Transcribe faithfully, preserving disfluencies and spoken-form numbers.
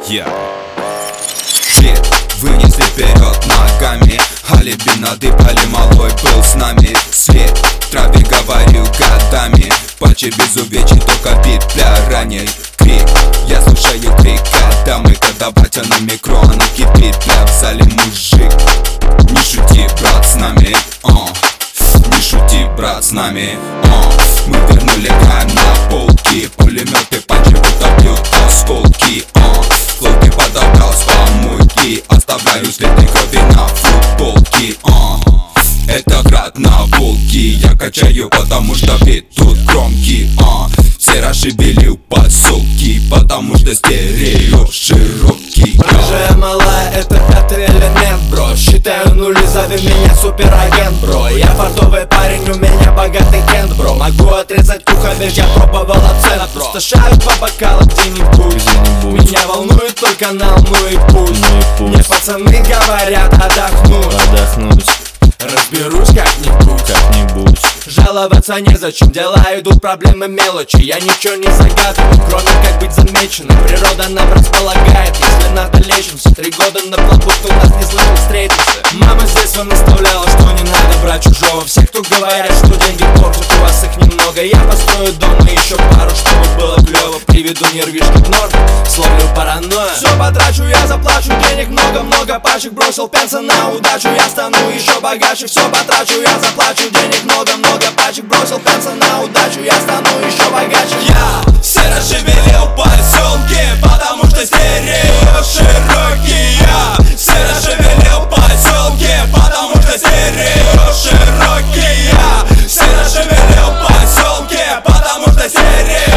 Yeah. Свет вынесли вперед ногами, алиби надыбали, малой был с нами. Свет в траве говорил годами, паче без увечий, только бит для раней. Крик, я слушаю крик, когда мы, когда батя на микро, она кипит, бля, в зале мужик. Не шути, брат, с нами, о, не шути, брат, с нами, о. Мы вернули гайм на полки, пулеметы паче утопьют осколки, о. Флоуки подобрал с помойки, оставляю следы крови на футболке, о. Это град на волке, я качаю, потому что бит тут громкий, а. Все расшибили в поселки, потому что стерео широкий. Рыжая малая, это пятый элемент, бро. Считаю нули, зови меня суперагент, бро. Я фартовый парень, у меня богатый кент, бро. Могу отрезать ухо, ведь я пробовал абсент. Просто шаю по бокалам где-нибудь. Меня волнует только нам, ну и пусть. Мне пацаны говорят отдохнуть, отдохнуть. Разберусь как-нибудь, как-нибудь. Жаловаться незачем, дела идут, проблемы мелочи. Я ничего не загадываю, кроме как быть замеченным. Природа нам располагает, если надо лечимся. Три года на плаву, кто нас не слышал, встретимся. Мама с детства наставляла, что не надо брать чужого. Все, кто говорят, что деньги портят, у вас их немного. Я построю дома еще пару, чтобы было клево. Приведу нервишки в норм, словлю паранойю. Все потрачу, я заплачу, денег много-много пачек. Бросил пенса на удачу, я стану еще богаче. Все потрачу, я заплачу, денег много-много пачек. Бросил пенса на удачу, я стану еще богаче. Я все расшевелил поселки, потому что стерео широкий. Я все расшевелил поселки, потому что стерео широкий. Я все расшевелил поселки, потому что стерео